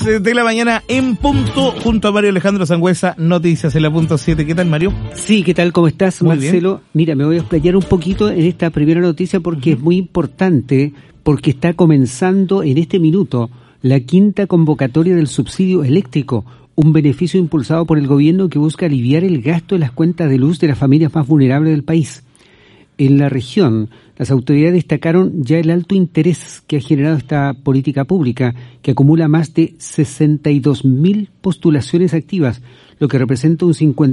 de la mañana en punto, junto a Mario Alejandro Sangüesa, Noticias en la punto 7. ¿Qué tal, Mario? Sí, ¿qué tal? ¿Cómo estás, Muy Marcelo? bien. Mira, me voy a explayar un poquito en esta primera noticia porque es muy importante, porque está comenzando en este minuto la quinta convocatoria del subsidio eléctrico, un beneficio impulsado por el gobierno que busca aliviar el gasto de las cuentas de luz de las familias más vulnerables del país. En la región, las autoridades destacaron ya el alto interés que ha generado esta política pública, que acumula más de 62.000 postulaciones activas, lo que representa un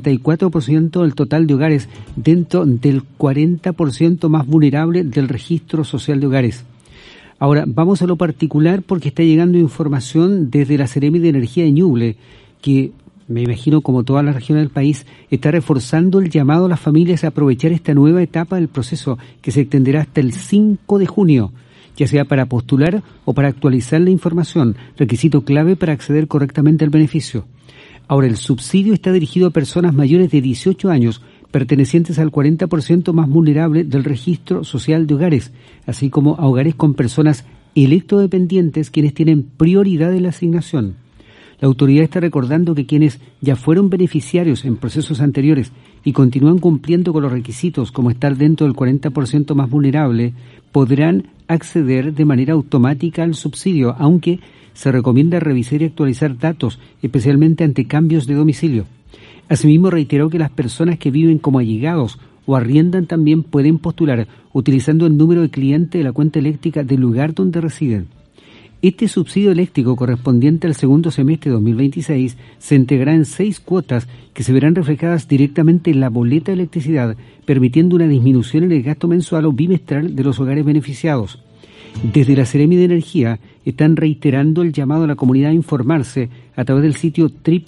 54% del total de hogares dentro del 40% más vulnerable del registro social de hogares. Ahora, vamos a lo particular porque está llegando información desde la Seremi de Energía de Ñuble, que me imagino como todas las regiones del país, está reforzando el llamado a las familias a aprovechar esta nueva etapa del proceso que se extenderá hasta el 5 de junio, ya sea para postular o para actualizar la información, requisito clave para acceder correctamente al beneficio. Ahora, el subsidio está dirigido a personas mayores de 18 años, pertenecientes al 40% más vulnerable del registro social de hogares, así como a hogares con personas electrodependientes quienes tienen prioridad en la asignación. La autoridad está recordando que quienes ya fueron beneficiarios en procesos anteriores y continúan cumpliendo con los requisitos como estar dentro del 40% más vulnerable, podrán acceder de manera automática al subsidio, aunque se recomienda revisar y actualizar datos, especialmente ante cambios de domicilio. Asimismo, reiteró que las personas que viven como allegados o arriendan también pueden postular utilizando el número de cliente de la cuenta eléctrica del lugar donde residen. Este subsidio eléctrico correspondiente al segundo semestre de 2026 se integrará en 6 cuotas que se verán reflejadas directamente en la boleta de electricidad, permitiendo una disminución en el gasto mensual o bimestral de los hogares beneficiados. Desde la Seremi de Energía están reiterando el llamado a la comunidad a informarse a través del sitio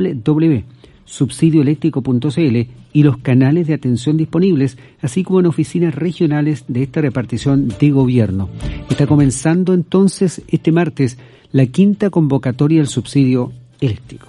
www.subsidioeléctrico.cl y los canales de atención disponibles, así como en oficinas regionales de esta repartición de gobierno. Está comenzando entonces este martes la quinta convocatoria del subsidio eléctrico.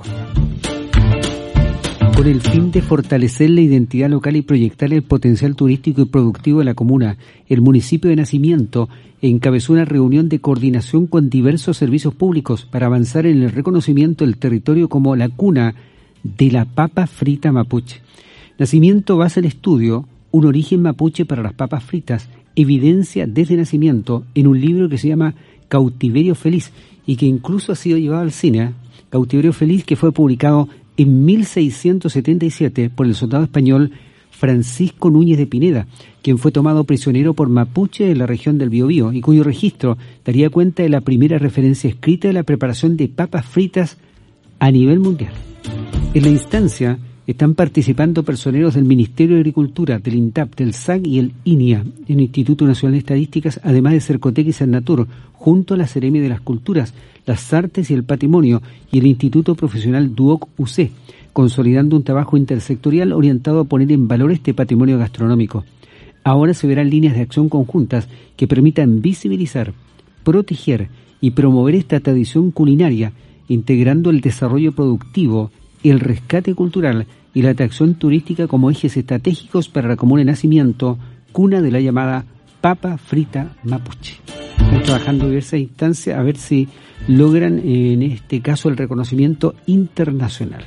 Con el fin de fortalecer la identidad local y proyectar el potencial turístico y productivo de la comuna, el municipio de Nacimiento encabezó una reunión de coordinación con diversos servicios públicos para avanzar en el reconocimiento del territorio como la cuna de la papa frita mapuche. Nacimiento basa el estudio Un origen mapuche para las papas fritas, evidencia desde nacimiento, en un libro que se llama Cautiverio Feliz y que incluso ha sido llevado al cine. Cautiverio Feliz, que fue publicado en 1677 por el soldado español Francisco Núñez de Pineda, quien fue tomado prisionero por mapuche en la región del Biobío y cuyo registro daría cuenta de la primera referencia escrita de la preparación de papas fritas a nivel mundial. En la instancia están participando personeros del Ministerio de Agricultura, del INTAP, del SAC y el INIA, el Instituto Nacional de Estadísticas, además de Cercotec y Cernatur, junto a la Seremi de las Culturas, las Artes y el Patrimonio y el Instituto Profesional DUOC-UC, consolidando un trabajo intersectorial orientado a poner en valor este patrimonio gastronómico. Ahora se verán líneas de acción conjuntas que permitan visibilizar, proteger y promover esta tradición culinaria, integrando el desarrollo productivo, el rescate cultural y la atracción turística como ejes estratégicos para la comuna de Nacimiento, cuna de la llamada papa frita mapuche. Están trabajando en diversas instancias a ver si logran en este caso el reconocimiento internacional.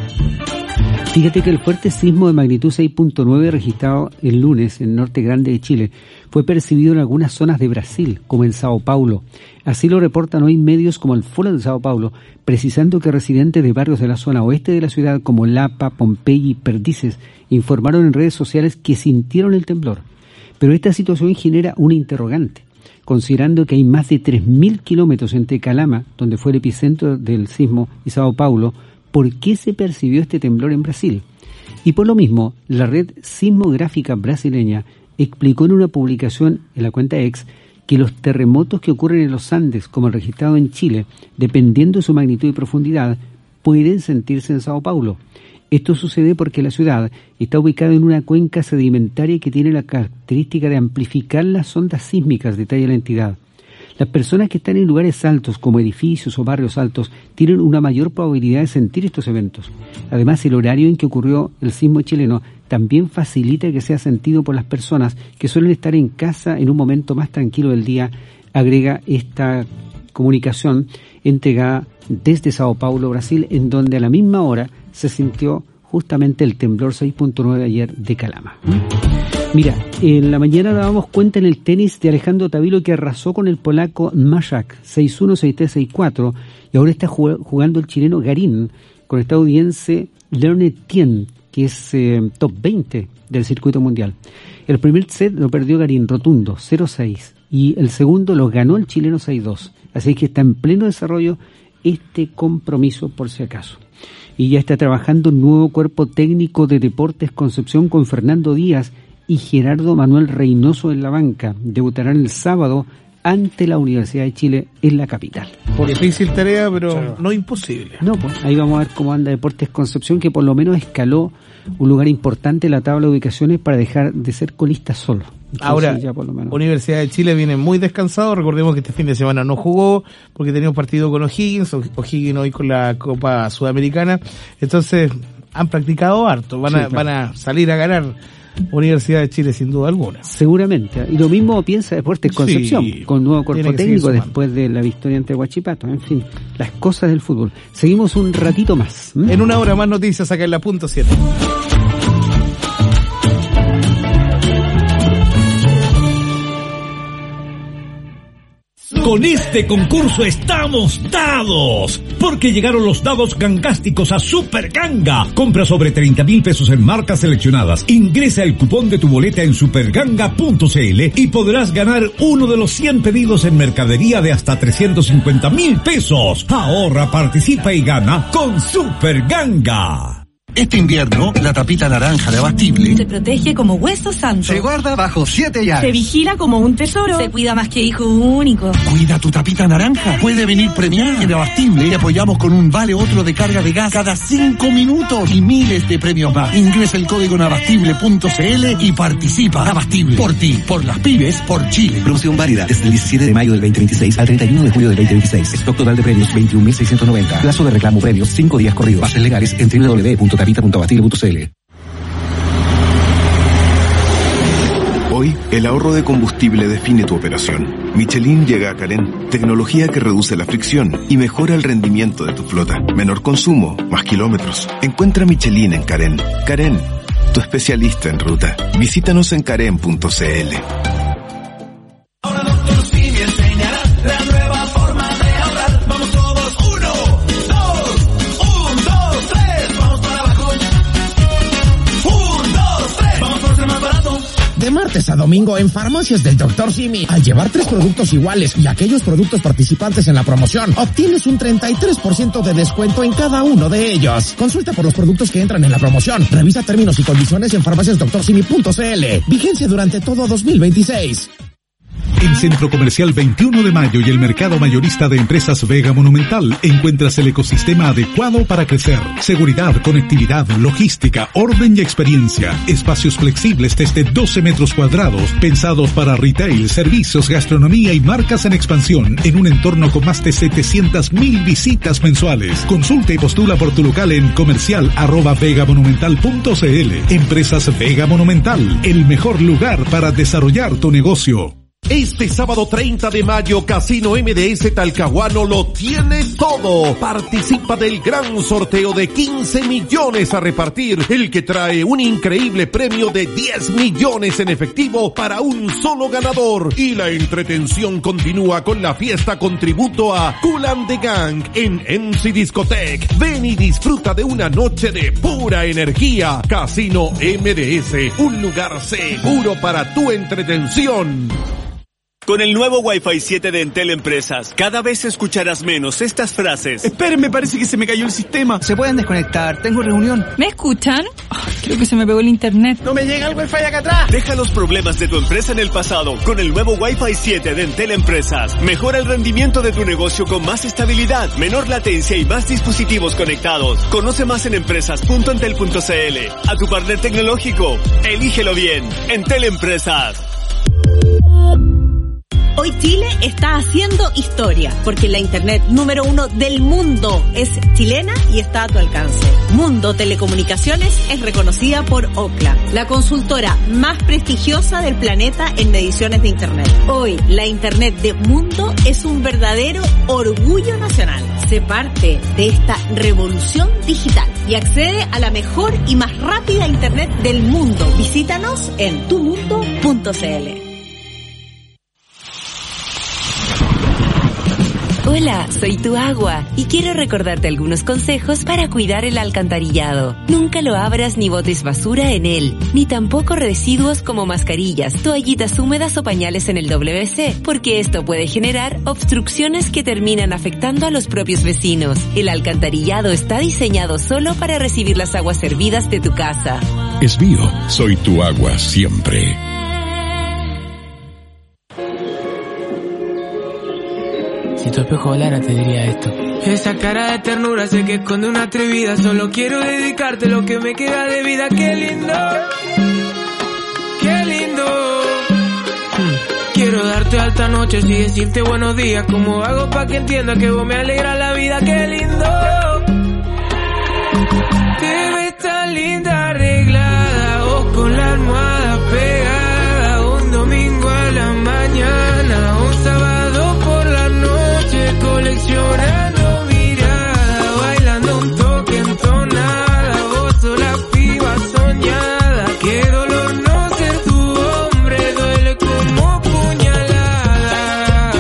Fíjate que el fuerte sismo de magnitud 6.9 registrado el lunes en el norte grande de Chile fue percibido en algunas zonas de Brasil, como en Sao Paulo. Así lo reportan hoy medios como el Foro de Sao Paulo, precisando que residentes de barrios de la zona oeste de la ciudad como Lapa, Pompeya y Perdices informaron en redes sociales que sintieron el temblor. Pero esta situación genera un interrogante, considerando que hay más de 3.000 kilómetros entre Calama, donde fue el epicentro del sismo, y Sao Paulo. ¿Por qué se percibió este temblor en Brasil? Y por lo mismo, la red sismográfica brasileña explicó en una publicación en la cuenta X que los terremotos que ocurren en los Andes, como el registrado en Chile, dependiendo de su magnitud y profundidad, pueden sentirse en Sao Paulo. Esto sucede porque la ciudad está ubicada en una cuenca sedimentaria que tiene la característica de amplificar las ondas sísmicas, detalla la entidad. Las personas que están en lugares altos, como edificios o barrios altos, tienen una mayor probabilidad de sentir estos eventos. Además, el horario en que ocurrió el sismo chileno también facilita que sea sentido por las personas que suelen estar en casa en un momento más tranquilo del día, agrega esta comunicación entregada desde Sao Paulo, Brasil, en donde a la misma hora se sintió justamente el temblor 6.9 ayer de Calama. Mira, en la mañana dábamos cuenta en el tenis de Alejandro Tavilo, que arrasó con el polaco Majak 6-1, 6-3, 6-4, y ahora está jugando el chileno Garín con el estadounidense Leonard Tien, que es top 20 del circuito mundial. El primer set lo perdió Garín rotundo, 0-6, y el segundo lo ganó el chileno 6-2. Así que está en pleno desarrollo este compromiso, por si acaso. Y ya está trabajando un nuevo cuerpo técnico de Deportes Concepción con Fernando Díaz y Gerardo Manuel Reynoso en la banca. Debutarán el sábado ante la Universidad de Chile en la capital. Difícil tarea, pero no imposible. No, pues ahí vamos a ver cómo anda Deportes Concepción, que por lo menos escaló un lugar importante en la tabla de ubicaciones para dejar de ser colista solo. Entonces, ahora, ya por lo menos. Universidad de Chile viene muy descansado. Recordemos que este fin de semana no jugó porque tenía un partido con O'Higgins hoy con la Copa Sudamericana. Entonces han practicado harto, van a salir a ganar Universidad de Chile sin duda alguna. Seguramente. Y lo mismo piensa Deportes Concepción, con nuevo cuerpo técnico después de la victoria ante Huachipato. En fin, las cosas del fútbol. Seguimos un ratito más. En una hora más noticias acá en la punto 7. Con este concurso estamos dados, porque llegaron los dados gangásticos a Super Ganga. Compra sobre 30,000 pesos en marcas seleccionadas. Ingresa el cupón de tu boleta en superganga.cl y podrás ganar uno de los 100 pedidos en mercadería de hasta 350,000 pesos. Ahorra, participa y gana con Super Ganga. Este invierno, la tapita naranja de Abastible se protege como hueso santo. se guarda bajo 7 llaves. Se vigila como un tesoro. Se cuida más que hijo único. Cuida tu tapita naranja. Puede venir premiada. En Abastible te apoyamos con un vale otro de carga de gas cada 5 minutos y miles de premios más. Ingresa el código en abastible.cl y participa. Abastible. Por ti, por las pymes, por Chile. Promoción válida desde el 17 de mayo del 2026 al 31 de julio del 2026. Stock total de premios 21.690. Plazo de reclamo premios 5 días corridos. Bases legales en www.tapita.abastible.cl. Hoy, el ahorro de combustible define tu operación. Michelin llega a Carén, tecnología que reduce la fricción y mejora el rendimiento de tu flota. Menor consumo, más kilómetros. Encuentra Michelin en Carén. Carén, tu especialista en ruta. Visítanos en carén.cl. De martes a domingo en Farmacias del Dr. Simi. Al llevar 3 productos iguales y aquellos productos participantes en la promoción, obtienes un 33% de descuento en cada uno de ellos. Consulta por los productos que entran en la promoción. Revisa términos y condiciones en farmaciasdrsimi.cl. Vigencia durante todo 2026. En Centro Comercial 21 de Mayo y el Mercado Mayorista de Empresas Vega Monumental encuentras el ecosistema adecuado para crecer. Seguridad, conectividad, logística, orden y experiencia. Espacios flexibles desde 12 metros cuadrados, pensados para retail, servicios, gastronomía y marcas en expansión, en un entorno con más de 700,000 visitas mensuales. Consulta y postula por tu local en comercial@vegamonumental.cl. Empresas Vega Monumental, el mejor lugar para desarrollar tu negocio. Este sábado 30 de mayo, Casino MDS Talcahuano lo tiene todo. Participa del gran sorteo de 15 millones a repartir, el que trae un increíble premio de 10 millones en efectivo para un solo ganador. Y la entretención continúa con la fiesta con tributo a Kool and the Gang en MC Discotech. Ven y disfruta de una noche de pura energía. Casino MDS, un lugar seguro para tu entretención. Con el nuevo Wi-Fi 7 de Entel Empresas, cada vez escucharás menos estas frases. Esperen, parece que se me cayó el sistema. Se pueden desconectar, tengo reunión. ¿Me escuchan? Creo que se me pegó el internet. No me llega el Wi-Fi acá atrás. Deja los problemas de tu empresa en el pasado con el nuevo Wi-Fi 7 de Entel Empresas. Mejora el rendimiento de tu negocio con más estabilidad, menor latencia y más dispositivos conectados. Conoce más en empresas.entel.cl. A tu partner tecnológico, elígelo bien. Entel Empresas. Hoy Chile está haciendo historia, porque la internet número 1 del mundo es chilena y está a tu alcance. Mundo Telecomunicaciones es reconocida por Ookla, la consultora más prestigiosa del planeta en mediciones de internet. Hoy, la internet de Mundo es un verdadero orgullo nacional. Sé parte de esta revolución digital y accede a la mejor y más rápida internet del mundo. Visítanos en tumundo.cl. Hola, soy Tu Agua y quiero recordarte algunos consejos para cuidar el alcantarillado. Nunca lo abras ni botes basura en él, ni tampoco residuos como mascarillas, toallitas húmedas o pañales en el WC, porque esto puede generar obstrucciones que terminan afectando a los propios vecinos. El alcantarillado está diseñado solo para recibir las aguas servidas de tu casa. Esbío, soy Tu Agua siempre. Si tu espejo hablara te diría esto. Esa cara de ternura sé que esconde una atrevida. Solo quiero dedicarte lo que me queda de vida. Qué lindo, qué lindo. Quiero darte altas noches y decirte buenos días. ¿Cómo hago pa' que entiendas que vos me alegras la vida? Qué lindo. Te ves tan linda arreglada, vos con la almohada pegada. Un domingo a la mañana, un sábado por la noche, coleccionando miradas, bailando un toque entonada. Vos sos la piba soñada. Qué dolor no ser tu hombre, duele como puñaladas.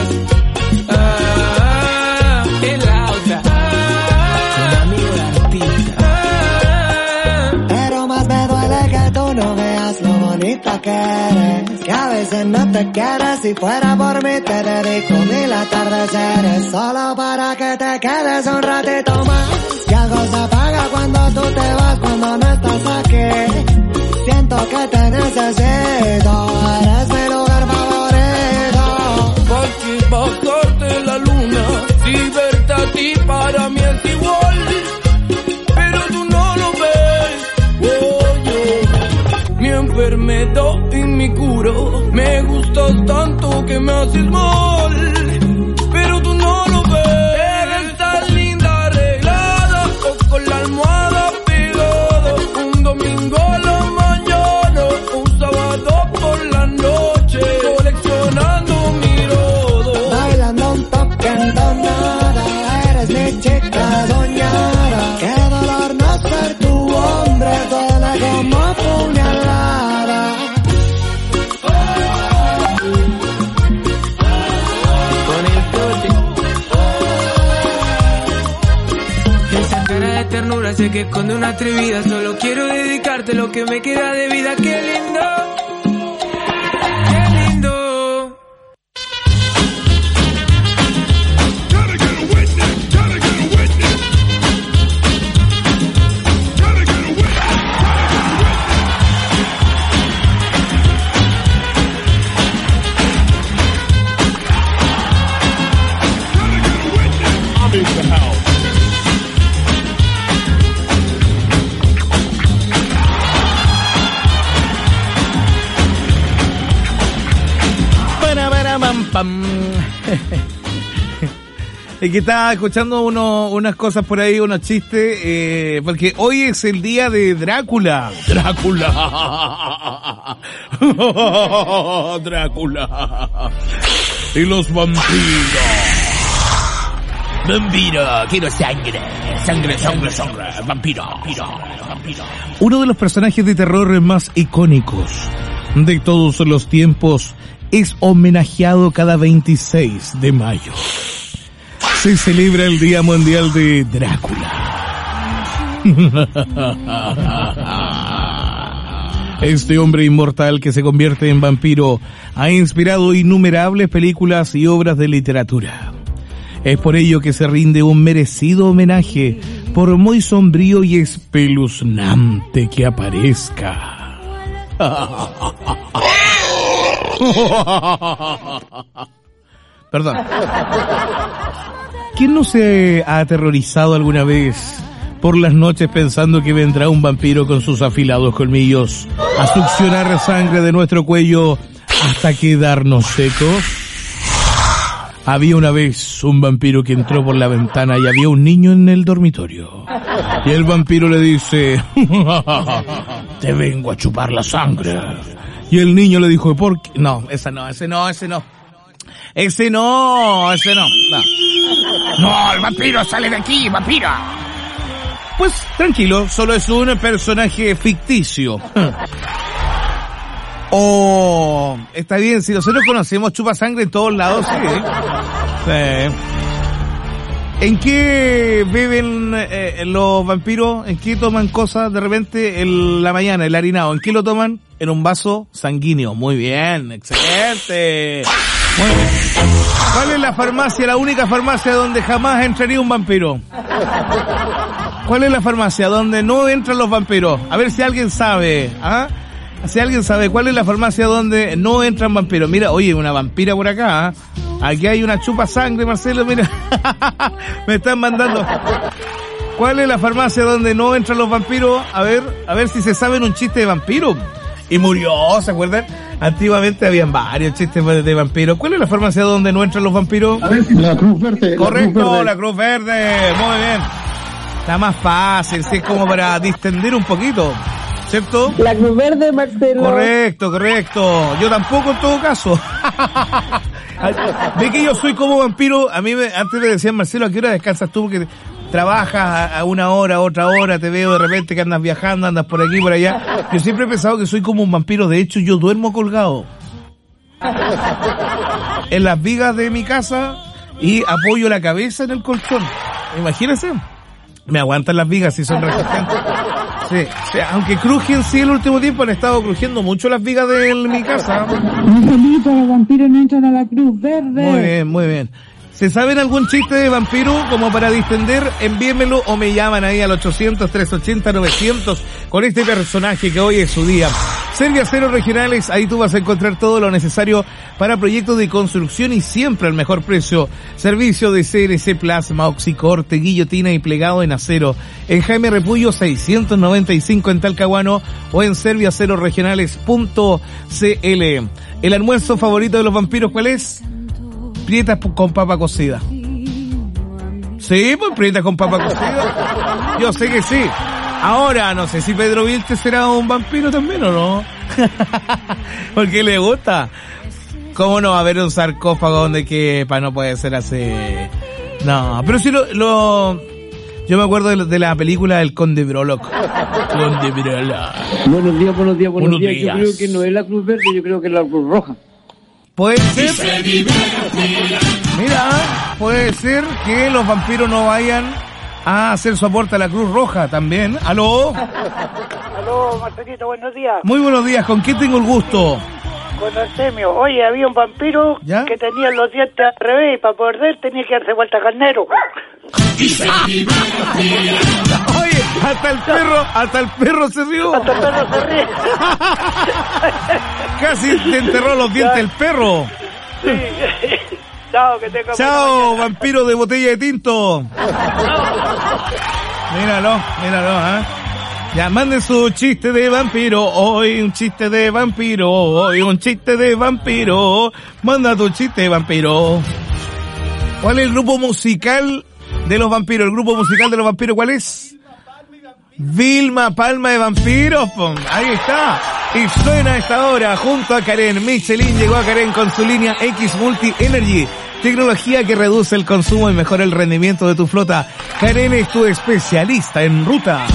En la otra, con amigo de artista. Pero más me duele que tú no veas lo bonita que eres, que a veces no te quieres. Si fuera por mí te dedico 1000 atardeceres solo para que te quedes un ratito más. Y algo se apaga cuando tú te vas, cuando no estás aquí. Siento que te necesito, eres mi lugar favorito. Porque bajarte la luna, si verte a ti para mí es igual. Pero tú no lo ves, mi enfermedad y mi curo. Me gustas tanto que me haces mal, pero tú no lo ves. Eres tan linda arreglada, o con la almohada pegada. Un domingo a la mañana, un sábado por la noche, coleccionando mi rodo. Bailando un toque en donada, eres mi chica soñada. Qué dolor no ser tu hombre, duele como puñalada. Ternura sé que esconde una atrevida. Solo quiero dedicarte lo que me queda de vida. Qué lindo, qué lindo. Es que estaba escuchando unas cosas por ahí, unos chistes, porque hoy es el día de Drácula. Drácula. Drácula. Y los vampiros. Vampiro, quiero sangre. Sangre, sangre, sangre. Vampiro, vampiro, vampiro. Uno de los personajes de terror más icónicos de todos los tiempos es homenajeado cada 26 de mayo. Se celebra el Día Mundial de Drácula. Este hombre inmortal que se convierte en vampiro ha inspirado innumerables películas y obras de literatura. Es por ello que se rinde un merecido homenaje, por muy sombrío y espeluznante que aparezca. Perdón. ¿Quién no se ha aterrorizado alguna vez por las noches pensando que vendrá un vampiro con sus afilados colmillos a succionar sangre de nuestro cuello hasta quedarnos secos? Había una vez un vampiro que entró por la ventana y había un niño en el dormitorio. Y el vampiro le dice, te vengo a chupar la sangre. Y el niño le dijo, ¿por qué? No, ese no. No, el vampiro sale de aquí, vampira. Pues tranquilo, solo es un personaje ficticio. Oh, está bien, si nosotros conocemos chupa sangre en todos lados, sí. ¿En qué beben los vampiros? ¿En qué toman cosas de repente en la mañana, el harinado? ¿En qué lo toman? En un vaso sanguíneo. Muy bien, excelente. Muy bien. ¿Cuál es la farmacia, la única farmacia donde jamás entraría un vampiro? ¿Cuál es la farmacia donde no entran los vampiros? A ver si alguien sabe, ¿ah? Si alguien sabe cuál es la farmacia donde no entran vampiros. Mira, oye, una vampira por acá, ¿eh? Aquí hay una chupa sangre, Marcelo, mira. Me están mandando. ¿Cuál es la farmacia donde no entran los vampiros? A ver si se saben un chiste de vampiro. Y murió, ¿se acuerdan? Antiguamente habían varios chistes de vampiros. ¿Cuál es la farmacia donde no entran los vampiros? A ver si la Cruz Verde. Correcto, la Cruz Verde. Muy bien. Está más fácil, sí, es como para distender un poquito. ¿Cierto? La Cruz Verde, Marcelo. Correcto. Yo tampoco en todo caso. Ve que yo soy como vampiro. A mí antes me decían, Marcelo, ¿a qué hora descansas tú? Porque trabajas a una hora, otra hora, te veo de repente que andas viajando, andas por aquí, por allá. Yo siempre he pensado que soy como un vampiro. De hecho, yo duermo colgado en las vigas de mi casa y apoyo la cabeza en el colchón. Imagínense. Me aguantan las vigas si son resistentes. Sí, aunque crujen, sí, el último tiempo han estado crujiendo mucho las vigas de mi casa. Marcelito, los vampiros no entran a la Cruz Verde. Muy bien. ¿Se saben algún chiste de vampiro como para distender? Envíenmelo o me llaman ahí al 800-380-900 con este personaje que hoy es su día. Serviaceros Regionales, ahí tú vas a encontrar todo lo necesario para proyectos de construcción y siempre al mejor precio. Servicio de CNC Plasma, oxicorte, guillotina y plegado en acero. En Jaime Repullo 695 en Talcahuano o en serviacerosregionales.cl. ¿El almuerzo favorito de los vampiros cuál es? Prietas con papa cocida. Sí, pues prietas con papa cocida. Yo sé que sí. Ahora, no sé si Pedro Vilche será un vampiro también o no. Porque le gusta. ¿Cómo no va a haber un sarcófago donde quepa? No puede ser así. No, pero sí yo me acuerdo de la película El Conde Broloc. Conde Broloc. Buenos días. Yo creo que no es la Cruz Verde, yo creo que es la Cruz Roja. Puede ser. Mira, puede ser que los vampiros no vayan a hacer su aporte a la Cruz Roja también. ¿Aló? Aló, Marcelito, buenos días. Muy buenos días, ¿con quién tengo el gusto? Con Artemio. Oye, había un vampiro que tenía los dientes al revés y para perder tenía que darse vuelta carnero. Oye, hasta el perro se rió. Hasta el perro se ríe. Casi te enterró los dientes el perro. Sí. Chao, que tenga Chao, vampiro de botella de tinto. Míralo, Ya, manden su chiste de vampiro, hoy un chiste de vampiro, manda tu chiste de vampiro. ¿Cuál es el grupo musical de los vampiros? ¿El grupo musical de los vampiros cuál es? Vilma Palma de Vampiros, ahí está. Y suena a esta hora junto a Karen. Michelin llegó a Karen con su línea X Multi Energy. Tecnología que reduce el consumo y mejora el rendimiento de tu flota. Karen es tu especialista en ruta.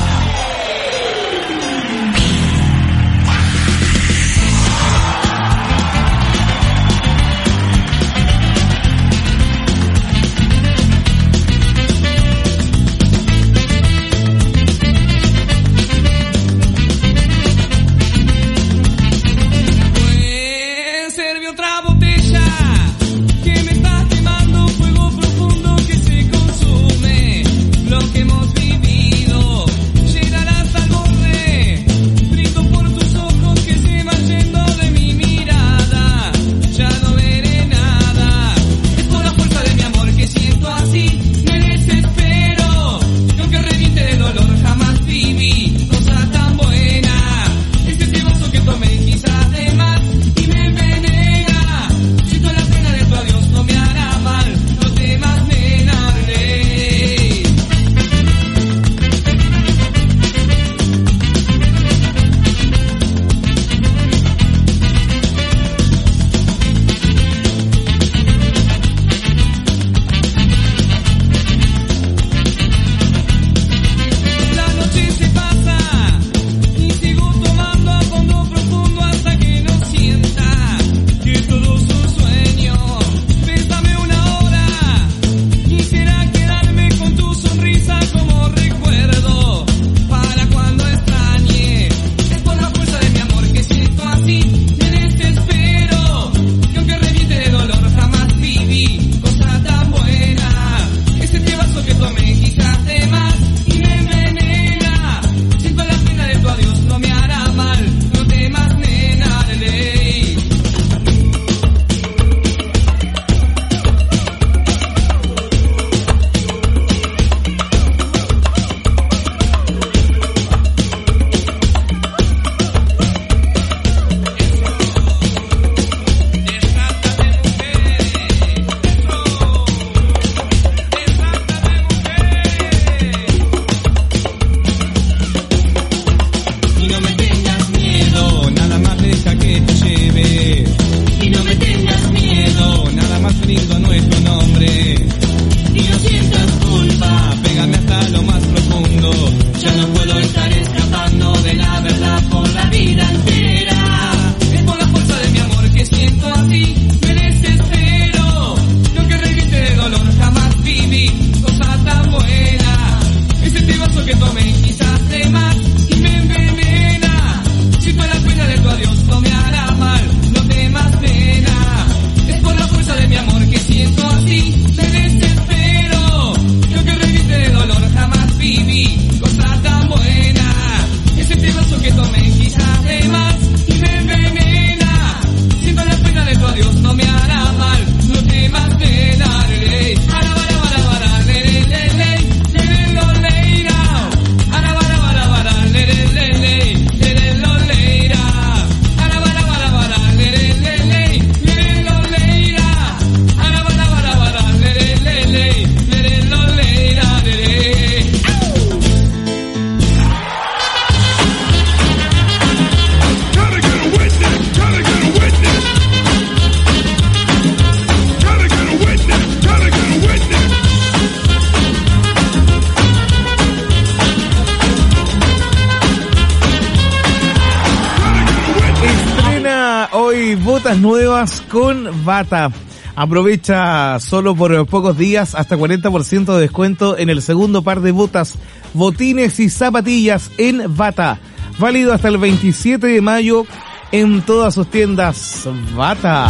botas nuevas con Bata. Aprovecha solo por pocos días hasta 40% de descuento en el segundo par de botas, botines y zapatillas en Bata. Válido hasta el 27 de mayo en todas sus tiendas Bata.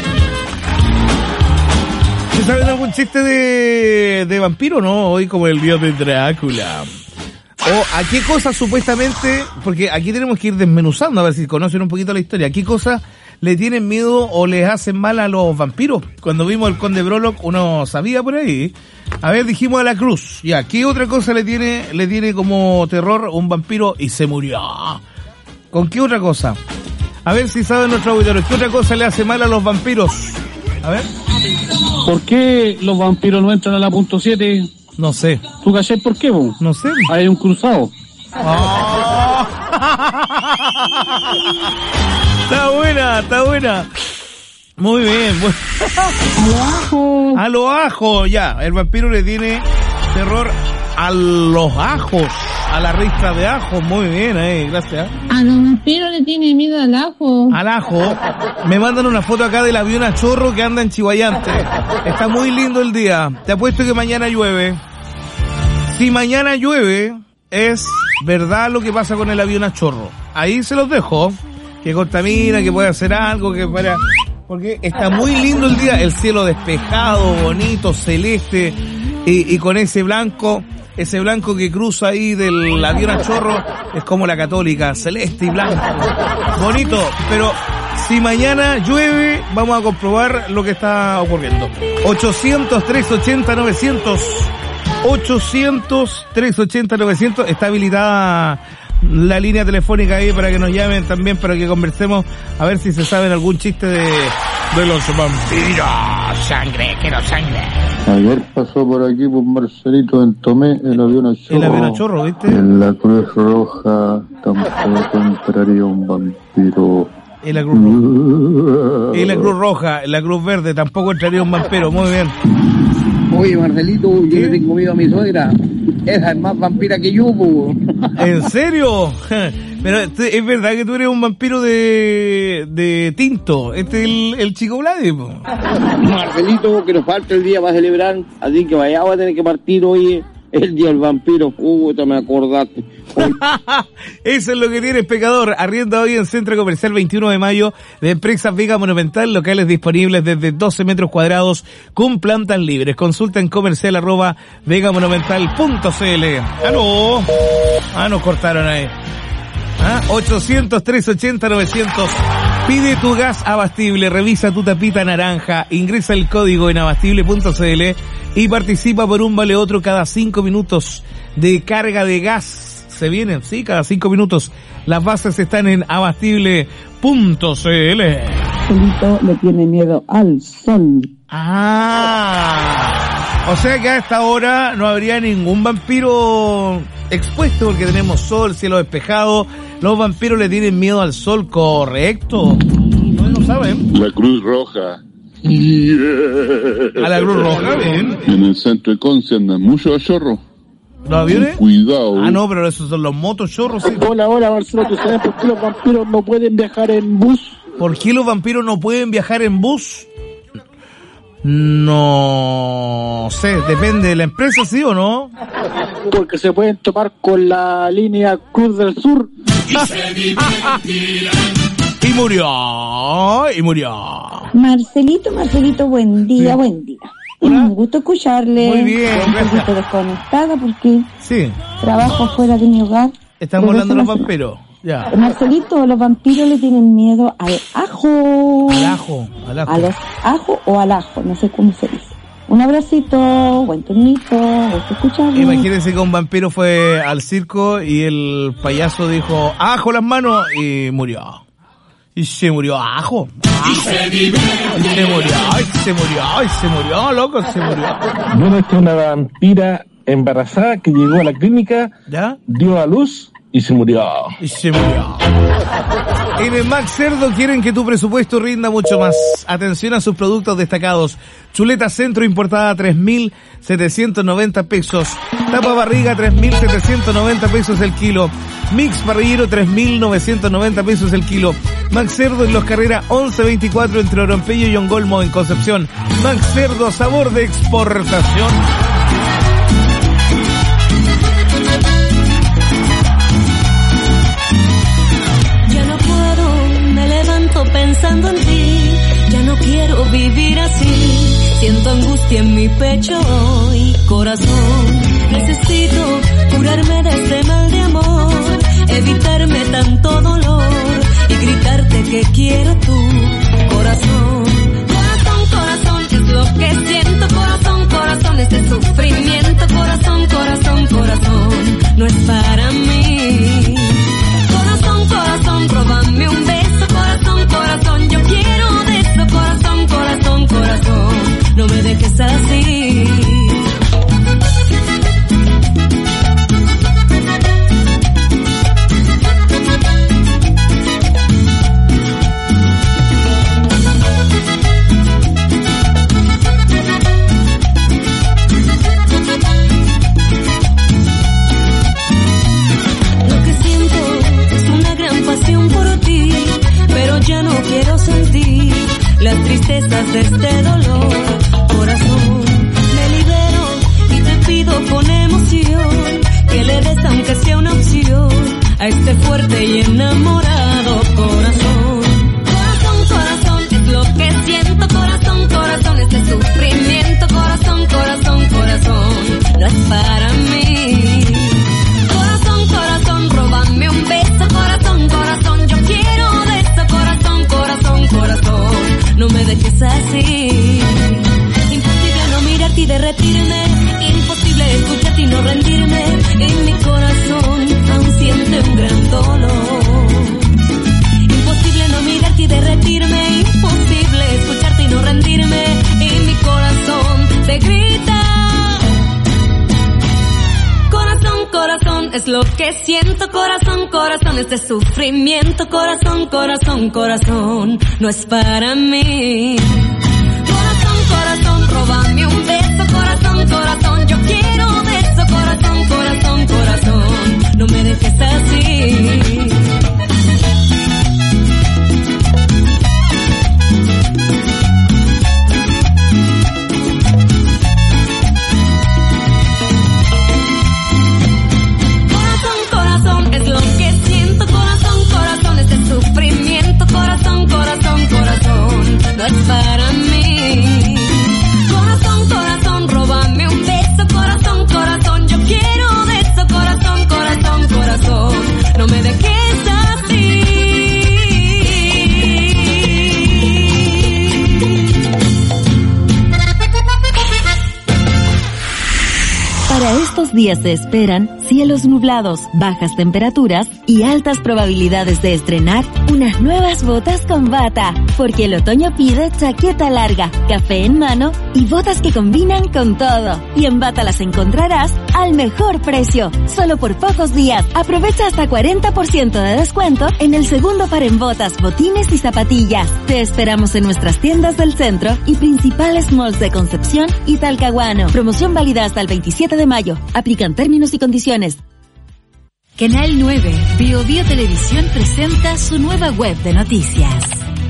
¿Saben algún chiste de vampiro, no? Hoy como el dios de Drácula. O a qué cosa supuestamente, porque aquí tenemos que ir desmenuzando a ver si conocen un poquito la historia. ¿A qué cosa le tienen miedo o les hacen mal a los vampiros? Cuando vimos el Conde Brolock, uno sabía por ahí. A ver, dijimos a la cruz. Ya, ¿qué otra cosa le tiene como terror un vampiro y se murió? ¿Con qué otra cosa? A ver si saben nuestros auditores, ¿qué otra cosa le hace mal a los vampiros? A ver. ¿Por qué los vampiros no entran a la punto 7? No sé. ¿Tú cachai por qué, vos? No sé. Hay un cruzado. Oh. Está buena. Muy bien. A los ajos, ya. El vampiro le tiene terror a los ajos, a la ristra de ajo. Muy bien, gracias. A los vampiros le tiene miedo al ajo. Al ajo. Me mandan una foto acá del avión a chorro que anda en Chihuayante. Está muy lindo el día. Te apuesto que mañana llueve. Si mañana llueve, es verdad lo que pasa con el avión a chorro. Ahí se los dejo. Que contamina, que puede hacer algo, que para... Porque está muy lindo el día. El cielo despejado, bonito, celeste. Y con ese blanco que cruza ahí del avión a chorro, es como la católica, celeste y blanco. Bonito, pero si mañana llueve, vamos a comprobar lo que está ocurriendo. 800-380-900. 800-380-900. Está habilitada la línea telefónica ahí para que nos llamen también, para que conversemos, a ver si se saben algún chiste de los vampiros. Sangre, quiero sangre. Ayer pasó por aquí por Marcelito en Tomé el avión a chorro. El avión a chorro, ¿viste? En la Cruz Roja tampoco entraría un vampiro. En la Cruz Roja, en la Cruz Verde tampoco entraría un vampiro. Muy bien. Oye, Marcelito, yo le tengo miedo a mi suegra. Esa es más vampira que yo, po. ¿En serio? Pero es verdad que tú eres un vampiro de tinto. Este es el chico Vladi, po. Marcelito, que nos falta el día para celebrar, así que vayamos a tener que partir hoy. El día del vampiro, puta, me acordaste. Eso es lo que tienes, pecador. Arrienda hoy en Centro Comercial 21 de mayo de Empresas Vega Monumental, locales disponibles desde 12 metros cuadrados con plantas libres. Consulta en comercial@vegamonumental.cl. ¡Aló! Nos cortaron ahí. 800-380-900. Pide tu gas Abastible, revisa tu tapita naranja, ingresa el código en abastible.cl y participa por un vale otro cada 5 minutos de carga de gas. Se vienen, sí, cada 5 minutos. Las bases están en abastible.cl. Solito le tiene miedo al sol. O sea que a esta hora no habría ningún vampiro expuesto porque tenemos sol, cielo despejado. Los vampiros le tienen miedo al sol, correcto. No saben. La Cruz Roja. A la Cruz Roja, bien. En el centro de Conce andan muchos a chorro. ¿Los aviones? Cuidado. No, pero esos son los motochorros. Sí. Hola, Marcelo, ¿tú sabes por qué los vampiros no pueden viajar en bus? ¿Por qué los vampiros no pueden viajar en bus? No sé, depende de la empresa, ¿sí o no? Porque se pueden topar con la línea Cruz del Sur. Y murió. Marcelito, buen día, buen día. Un gusto escucharle. Muy bien, un poquito desconectada porque sí, trabajo fuera de mi hogar. Estamos hablando de los vampiros. Ya. Marcelito, los vampiros le tienen miedo al ajo. A los ajos o al ajo, no sé cómo se dice. Un abracito, buen turnito, gusto escucharle. Imagínense que un vampiro fue al circo y el payaso dijo, ajo las manos, y murió. Y se murió ajo. Se murió, loco, se murió. Bueno, esta es una vampira embarazada que llegó a la clínica, ¿ya? Dio a luz Y se murió. En el Max Cerdo quieren que tu presupuesto rinda mucho más. Atención a sus productos destacados. Chuleta Centro importada 3.790 pesos. Tapa barriga 3.790 pesos el kilo. Mix parrillero 3.990 pesos el kilo. Max Cerdo en Los Carreras 1124 entre Orompeyo y Ongolmo en Concepción. Max Cerdo, sabor de exportación. Pensando en ti, ya no quiero vivir así. Siento angustia en mi pecho y corazón. Necesito curarme de este mal de amor, evitarme tanto dolor y gritarte que quiero tu corazón. Corazón, corazón, es lo que siento. Corazón, corazón, este sufrimiento. Corazón, corazón, corazón, no es para mí. Corazón, corazón, róbame un beso. Corazón, corazón, yo quiero de eso. Corazón, corazón, corazón, no me dejes así. Lo que siento es una gran pasión por ti, pero ya no quiero sentir las tristezas de este dolor. Corazón, me libero y te pido con emoción que le des aunque sea una opción a este fuerte y enamorado corazón. Corazón, corazón, es lo que siento. Corazón, corazón, este sufrimiento. Corazón, corazón, corazón, no es para mí. Corazón, corazón, róbame un beso. Corazón, corazón, yo quiero de eso. Corazón, corazón, corazón, no me dejes así. Imposible no mirarte y derretirme, imposible escucharte y no rendirme. En mi corazón aún siente un gran dolor. Imposible no mirarte y derretirme, imposible escucharte y no rendirme. En mi corazón te grita. Corazón, corazón, es lo que siento. Corazón, corazón, este sufrimiento. Corazón, corazón, corazón, no es para mí. Corazón, corazón, róbame un beso. Corazón, corazón, yo quiero de eso. Corazón, corazón, corazón, no me dejes así. Es lo que siento. Corazón, corazón, este sufrimiento. Corazón, corazón, corazón, no es para mí. Corazón, corazón, róbame un beso. Corazón, corazón, yo quiero de eso. Corazón, corazón, corazón, no me dejes así. Para estos días se esperan cielos nublados, bajas temperaturas y altas probabilidades de estrenar unas nuevas botas con bata, porque el otoño pide chaqueta larga, café en mano y botas que combinan con todo. Y en Bata las encontrarás al mejor precio, solo por pocos días. Aprovecha hasta 40% de descuento en el segundo par en botas, botines y zapatillas. Te esperamos en nuestras tiendas del centro y principales malls de Concepción y Talcahuano. Promoción válida hasta el 27 de mayo. Aplican términos y condiciones. Canal 9, Bio Televisión presenta su nueva web de noticias.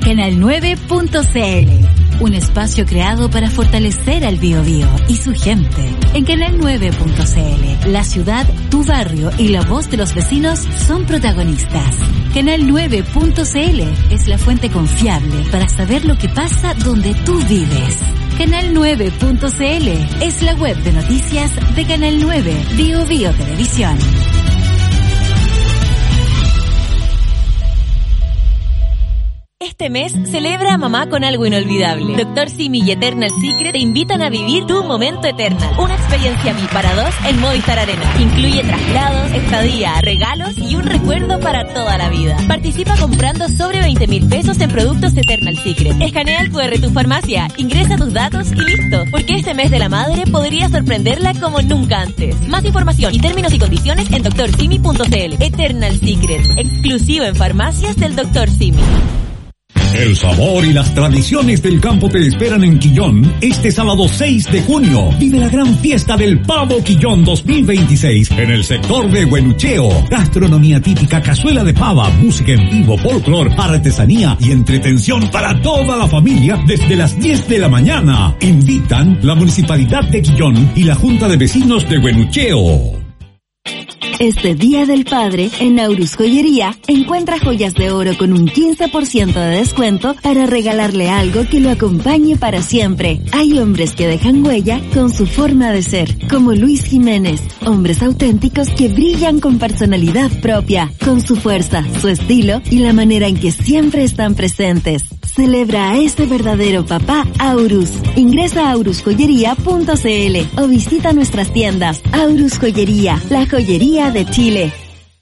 Canal9.cl, un espacio creado para fortalecer al Biobío y su gente. En Canal9.cl, la ciudad, tu barrio y la voz de los vecinos son protagonistas. Canal9.cl es la fuente confiable para saber lo que pasa donde tú vives. Canal9.cl es la web de noticias de Canal 9, Bio Televisión. Este Este mes celebra a mamá con algo inolvidable. Dr. Simi y Eternal Secret te invitan a vivir tu momento Eternal. Una experiencia VIP para dos en Movistar Arena. Incluye traslados, estadía, regalos y un recuerdo para toda la vida. Participa comprando sobre 20,000 pesos en productos Eternal Secret. Escanea el QR Tu Farmacia, ingresa tus datos y listo. Porque este mes de la madre podría sorprenderla como nunca antes. Más información y términos y condiciones en drsimi.cl. Eternal Secret, exclusivo en farmacias del Dr. Simi. El sabor y las tradiciones del campo te esperan en Quillón este sábado 6 de junio. Vive la gran fiesta del Pavo Quillón 2026 en el sector de Huenucheo. Gastronomía típica, cazuela de pava, música en vivo, folclor, artesanía y entretención para toda la familia desde las 10 de la mañana. Invitan la Municipalidad de Quillón y la Junta de Vecinos de Huenucheo. Este Día del Padre, en Aurus Joyería, encuentra joyas de oro con un 15% de descuento para regalarle algo que lo acompañe para siempre. Hay hombres que dejan huella con su forma de ser, como Luis Jiménez. Hombres auténticos que brillan con personalidad propia, con su fuerza, su estilo y la manera en que siempre están presentes. Celebra a este verdadero papá Aurus. Ingresa a aurusjoyería.cl o visita nuestras tiendas. Aurus Joyería, la joyería de Chile.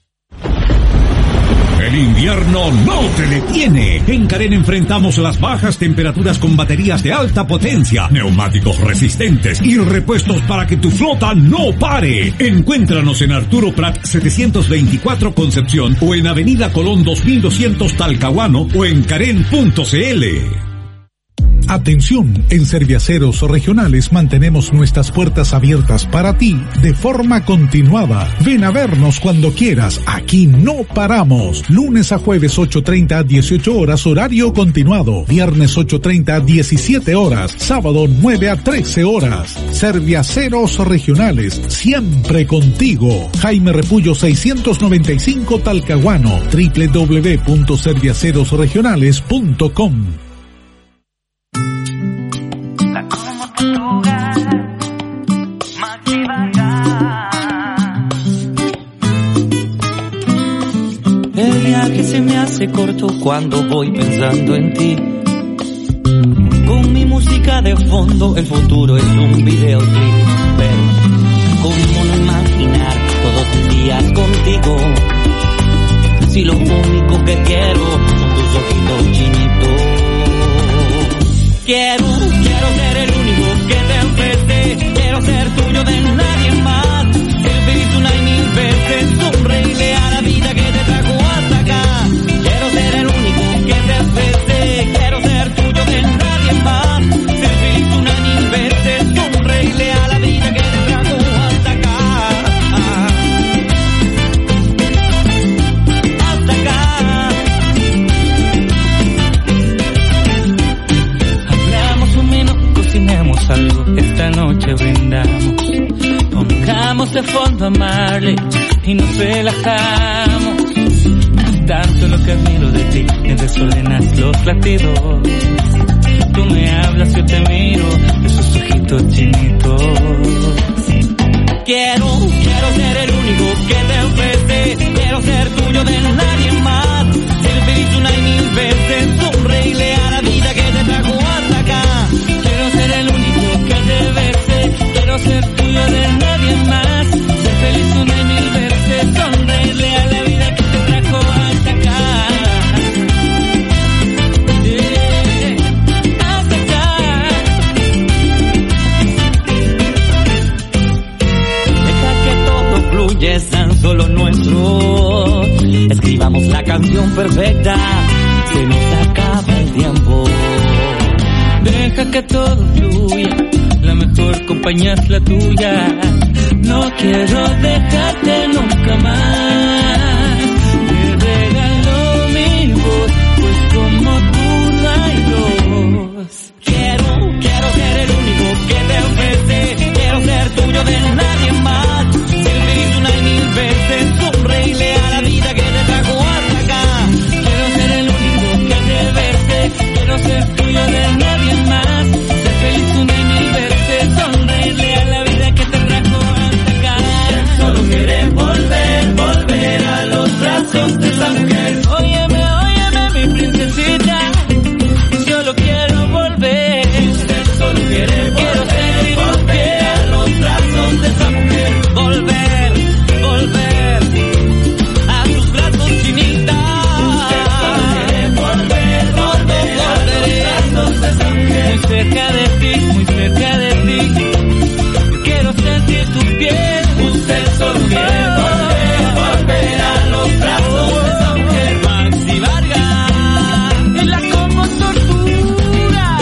El invierno no te detiene. En Karen enfrentamos las bajas temperaturas con baterías de alta potencia, neumáticos resistentes y repuestos para que tu flota no pare. Encuéntranos en Arturo Prat 724 Concepción o en Avenida Colón 2200 Talcahuano o en karen.cl. Atención, en Serviaceros Regionales mantenemos nuestras puertas abiertas para ti de forma continuada. Ven a vernos cuando quieras, aquí no paramos. Lunes a jueves 8:30 a 18 horas horario continuado. Viernes 8:30 a 17 horas. Sábado 9 a 13 horas. Serviaceros Regionales, siempre contigo. Jaime Repullo 695 Talcahuano. www.serviacerosregionales.com. El viaje se me hace corto cuando voy pensando en ti. Con mi música de fondo, el futuro es un videoclip. Pero, ¿cómo no imaginar todos mis días contigo? Si lo único que quiero son tus ojitos chinitos. Quiero ser el único que te ofrece. Quiero ser tuyo de nadie más. Ser feliz una y mil veces. Sonreírle a la vida que te trajo hasta acá. Quiero ser el único que te ofrece. Quiero ser tuyo de nadie más. Ser feliz una y mil veces. Sonreírle a la vida que te trajo hasta acá. Hasta acá. Cocinemos algo, esta noche brindamos. Pongamos de fondo a Marley y nos relajamos. Tanto lo que admiro de ti, que desordenas los latidos. Tú me hablas, yo te miro, esos ojitos chinitos. Quiero ser el único que te ofrece. Quiero ser tuyo de nadie más. Ser feliz una y mil veces. Sonreírle a la vida que te trajo hasta acá. Quiero ser el único que te bese. Quiero ser tuyo de nadie más. Ser feliz una y mil veces. Sonreírle a la vida que te trajo hasta acá. Hasta acá. Deja que todo fluya, es tan solo nuestro. Escribamos la canción perfecta. Se nos acaba el tiempo. Deja que todo fluya, la mejor compañía es la tuya. No quiero dejarte nunca más. Te regalo mi voz, pues como tú no hay dos. Quiero ser el único que te ofrece. Quiero ser tuyo de nadie más. Ser feliz una y mil veces. Sonreírle a la vida que te trajo hasta acá. Quiero ser el único que te bese. Quiero ser tuyo de nadie más. Ser feliz una y mil veces. Sonreírle a la vida que te trajo hasta acá. Solo quieres volver. cerca de ti, muy cerca de ti. Quiero sentir tu piel. Usted solo quiere volver a los brazos de esa mujer. Maxi Vargas, en la como tortura.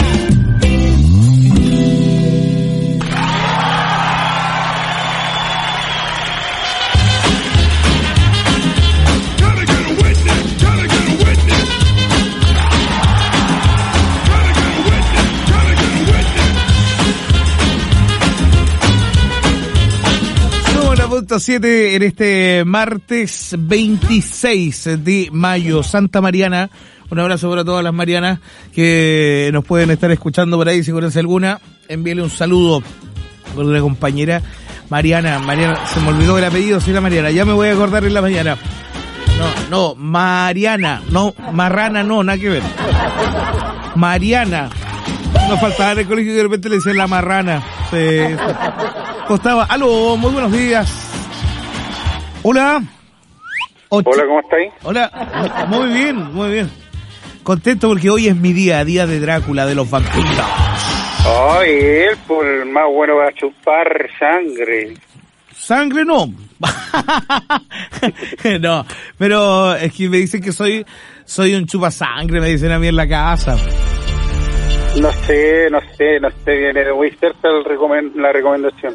Punto 7 en este martes 26 de mayo, Santa Mariana. Un abrazo para todas las Marianas que nos pueden estar escuchando por ahí, si conoce alguna. Envíele un saludo por una compañera Mariana, se me olvidó el apellido, sí, la Mariana, ya me voy a acordar en la mañana. No, Mariana, no, Marrana, no, nada que ver. Mariana. No faltaba en el colegio que de repente le decían la marrana. Sí. Costaba. Aló, muy buenos días. Hola. Hola, ¿cómo estáis? Hola, muy bien. Contento porque hoy es mi día de Drácula, de los vampiros. Ay, él, por el más bueno va a chupar sangre. Sangre no. No, pero es que me dicen que soy un chupasangre, me dicen a mí en la casa. No sé, viene muy cerca la recomendación.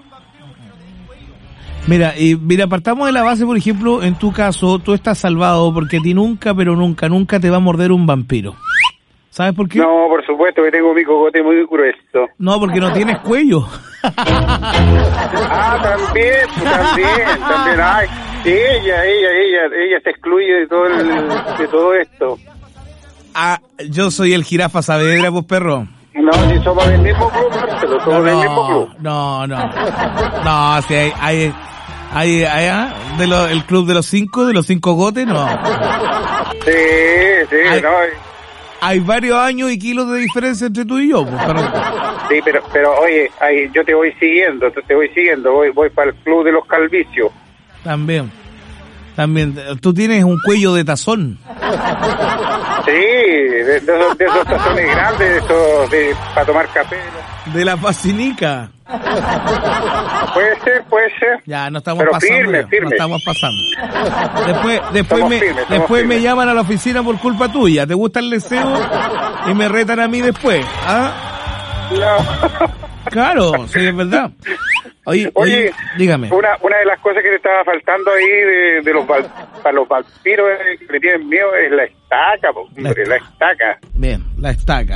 Mira, partamos de la base, por ejemplo, en tu caso, tú estás salvado porque a ti nunca te va a morder un vampiro. ¿Sabes por qué? No, por supuesto que tengo mi cogote muy grueso. No, porque no tienes cuello. También. Ay, ella se excluye de todo esto. Yo soy el Jirafa Saavedra, pues, perro. No, si somos del mismo club, Marcelo, somos del mismo club. No, si hay el club de los cinco gotes, no. Sí, hay varios años y kilos de diferencia entre tú y yo, pues, pero... Sí, pero oye, yo te voy siguiendo, voy para el club de los calvicios. También, tú tienes un cuello de tazón. Sí, de esos tazones grandes, para tomar café. De la fascinica. Puede ser. Ya, no estamos pero pasando. Firme. No estamos pasando. Después me llaman a la oficina por culpa tuya. ¿Te gusta el deseo? Y me retan a mí después. ¿Ah? No. Claro, sí, es verdad. Oye, dígame. Una de las cosas que te estaba faltando ahí para los vampiros que le tienen miedo es la estaca, la estaca. Bien, la estaca.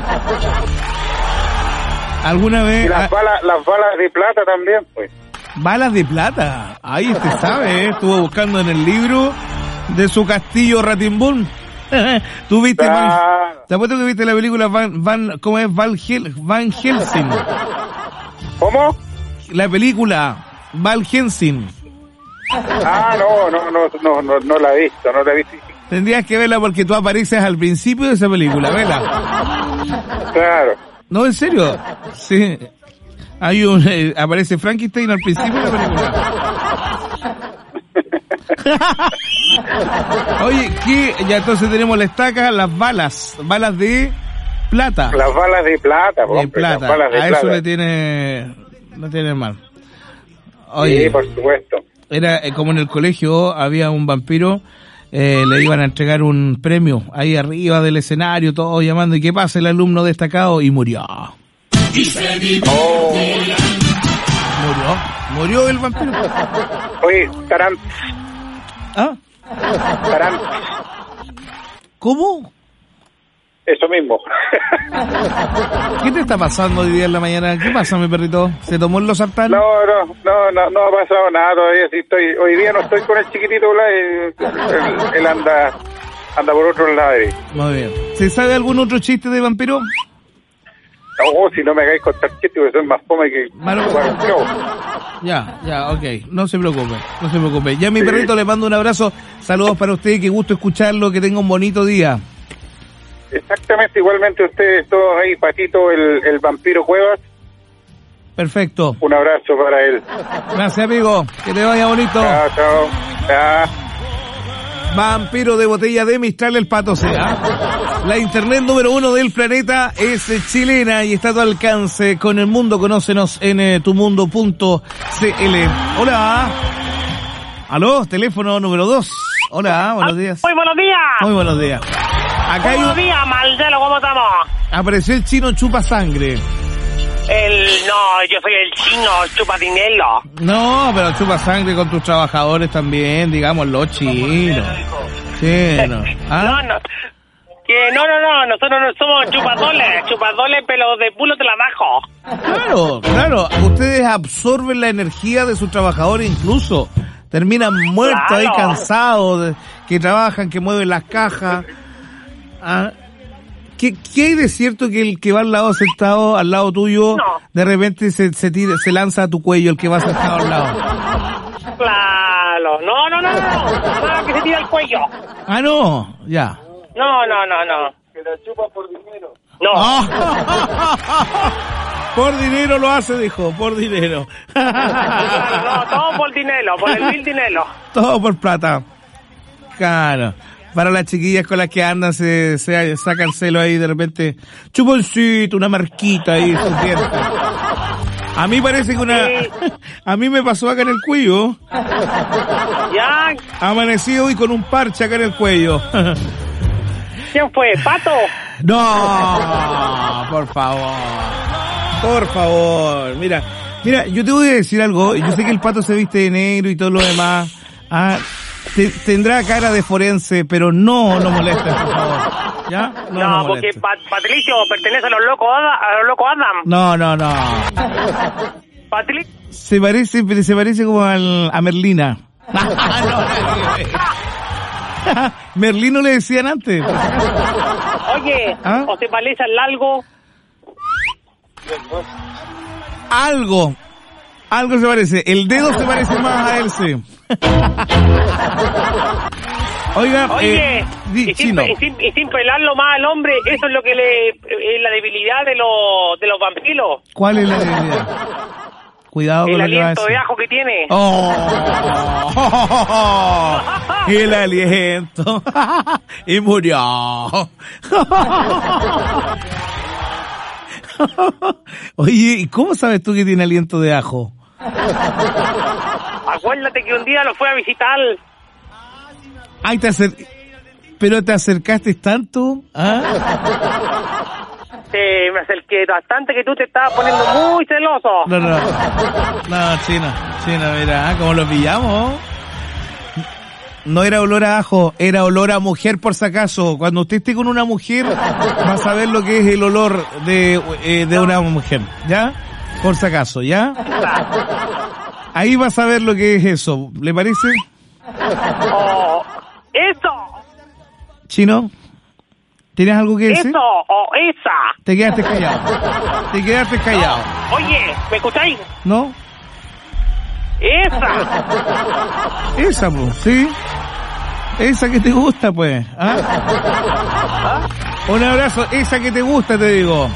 ¿Alguna vez? Y las balas de plata también, pues. ¿Balas de plata? Ahí usted sabe, estuvo buscando en el libro de su castillo Ratimbun. ¿Tú viste? Te apuesto que viste la película ¿cómo es? Van Helsing. ¿Cómo? La película Van Helsing. No la he visto, Tendrías que verla porque tú apareces al principio de esa película, vela. Claro. No, en serio. Sí. Aparece Frankenstein al principio de la película. Oye, ya entonces tenemos la estaca, las balas de plata. Las balas de plata, Las balas de plata. Eso le tiene mal. Oye, sí, por supuesto. Era como en el colegio había un vampiro, le iban a entregar un premio ahí arriba del escenario, todos llamando, ¿y qué pasa? El alumno destacado, y murió. Murió el vampiro. Oye, Tarán. Tarán. ¿Cómo? Eso mismo. ¿Qué te está pasando hoy día en la mañana? ¿Qué pasa, mi perrito? ¿Se tomó el losartán? No ha pasado nada todavía. Hoy día no estoy con el chiquitito, él anda por otro lado. Muy bien. ¿Se sabe algún otro chiste de vampiro? No, si no me hagáis contar chistes, porque soy más fome que... Ya, ok. No se preocupe. Ya mi perrito le mando un abrazo. Saludos para usted, qué gusto escucharlo, que tenga un bonito día. Exactamente, igualmente ustedes todos ahí, Patito, el vampiro Cuevas. Perfecto. Un abrazo para él. Gracias, amigo. Que te vaya bonito. Chao. Vampiro de botella de Mistral, el Pato Sea. La internet número 1 del planeta es chilena y está a tu alcance. Con el mundo, conócenos en tumundo.cl. Hola. Aló, teléfono número 2. Hola, buenos días. Muy buenos días. Muy buenos días. Acá hay buenos días, Maldelo, ¿cómo estamos? Apareció el chino chupa sangre. No, yo soy el chino chupa dinero. No, pero chupa sangre con tus trabajadores también, digámoslo, chino. Chino. ¿Ah? No. Que no, nosotros no somos chupadoles, pero de culo te la bajo. Claro, ustedes absorben la energía de sus trabajadores incluso. Terminan muertos ahí, cansados, que trabajan, que mueven las cajas. ¿Ah? ¿Qué hay de cierto que el que va al lado sentado al lado tuyo, de repente se lanza a tu cuello el que va sentado al lado? Claro, no, que se tira al cuello. Ah, no, ya. No. Que la chupa por dinero. No. Por dinero lo hace, dijo, por dinero. No, todo por dinero, por el mil dinero. Todo por plata. Claro. Para las chiquillas con las que andan se sacan celo ahí de repente. Chuponcito, una marquita ahí, sus dientes. A mí parece que a mí me pasó acá en el cuello. Ya. Amanecí hoy con un parche acá en el cuello. ¿Quién fue? ¿Pato? No, por favor. Mira, yo te voy a decir algo. Yo sé que el Pato se viste de negro y todo lo demás. Tendrá cara de forense, pero no lo molestes, por favor. ¿Ya? No, porque Patricio pertenece a los locos Adam. No. Patricio se parece como a Merlina. Merlino le decían antes. Oye, ¿o se parece al algo? Algo se parece. El dedo se parece más a él, sí. Oiga, Oye, y sin pelarlo más al hombre, eso es lo que es la debilidad de los vampiros. ¿Cuál es la debilidad? Cuidado con el aliento de ajo que tiene. El aliento. Y murió. Oye, ¿y cómo sabes tú que tiene aliento de ajo? Acuérdate que un día lo fue a visitar. Ay, pero te acercaste tanto, ¿ah? Me acerqué bastante que tú te estabas poniendo muy celoso. No, China, mira, ¿cómo lo pillamos? No era olor a ajo, era olor a mujer, por si acaso. Cuando usted esté con una mujer, va a saber lo que es el olor de una mujer, ¿ya? Por si acaso, ¿ya? Ahí va a saber lo que es eso, ¿le parece? ¡Eso! ¿Chino? ¿Tienes algo que decir? ¡Eso o esa! Te quedaste callado. Oye, ¿me escucháis? ¿No? ¡Esa, pues, sí. Esa que te gusta, pues. Un abrazo, esa que te gusta, te digo.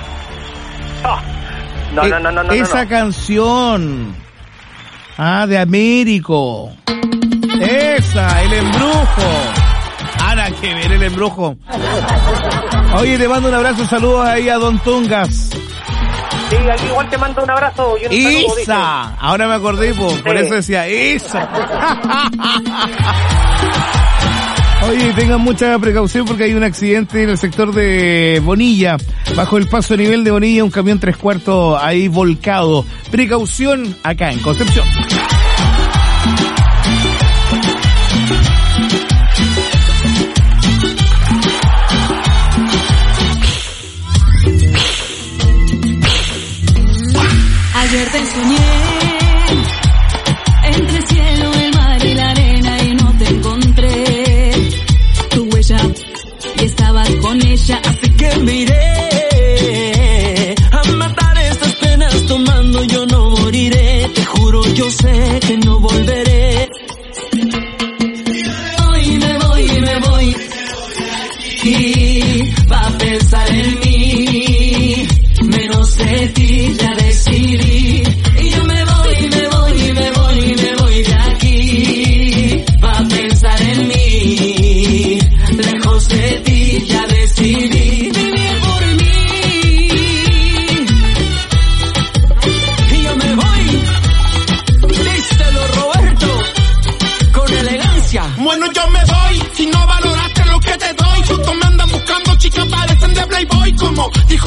No. Esa canción. De Américo. Esa, el embrujo. Nada que ver el embrujo. Oye, te mando un abrazo, saludos ahí a Don Tungas. Sí, aquí igual te mando un abrazo. ¡Isa! Ahora me acordé, por eso decía ¡Isa! Oye, tengan mucha precaución porque hay un accidente en el sector de Bonilla. Bajo el paso a nivel de Bonilla, un camión 3/4 ahí volcado. Precaución acá en Concepción. Ayer te soñé entre el cielo, el mar y la arena y no te encontré tu huella y estabas con ella, así que miré a matar estas penas tomando. Yo no moriré, te juro, yo sé que no volveré. Hoy me voy y va a pensar en mí, menos de ti ya decidí. Y yo me voy de aquí, va a pensar en mí.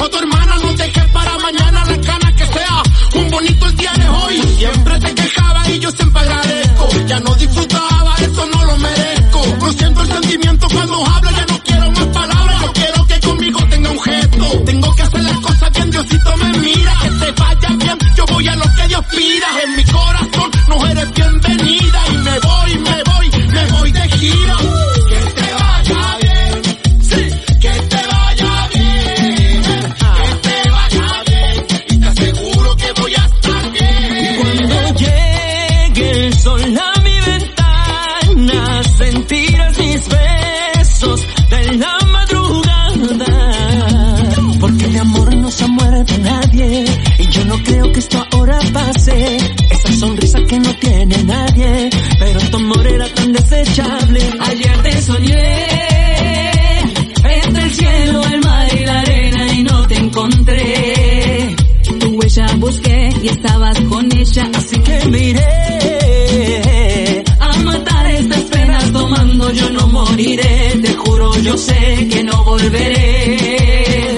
dijo tu hermana, no dejes para mañana las ganas que sea un bonito el día de hoy. Siempre te quejaba y yo siempre agradezco. Ya no disfrutaba, eso no lo merezco. No siento el sentimiento cuando hablo, ya no quiero más palabras. Yo quiero que conmigo tenga un gesto. Tengo que hacer las cosas bien, Diosito me mira. Que te vaya bien, yo voy a lo que Dios pida. En mi corazón no eres bienvenida. Y me voy de gira. Que te vaya bien, sí, que te vaya bien, que te vaya bien. Y te aseguro que voy a estar bien. Y cuando llegue el sol a mi ventana, sentirás mis besos de la madrugada. Porque de amor no se muere nadie, y yo no creo que esto ahora pase. Esa sonrisa que no tiene nadie, pero tu amor era tan desechable. Ayer te soñé entre el cielo, el mar y la arena, y no te encontré. Tu huella busqué y estabas con ella, así que me iré a matar estas penas tomando. Yo no moriré, te juro, yo sé que no volveré.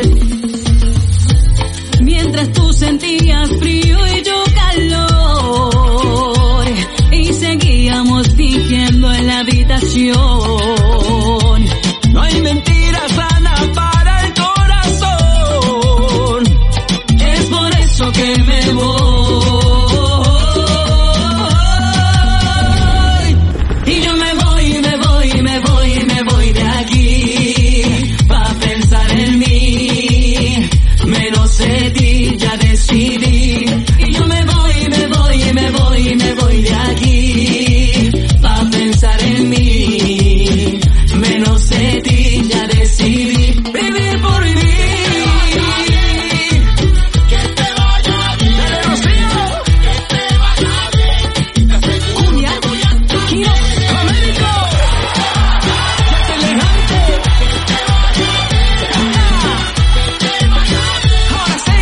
Mientras tú sentías frío y yo calor, y seguíamos fingiendo en la habitación. No hay mentiras sanas para el corazón, es por eso que me voy. Y yo me voy de aquí, pa' pensar en mí, menos de ti ya decidí. Y yo me voy de aquí, pa' pensar en mí, menos de ti ya decidí. Vivir por vivir. Que te vaya bien, Dale, Rocío. que te vaya bien. Y te aseguro Cumbia, que voy a estar Kiro, Américo. Ya elegante. Ahora sí.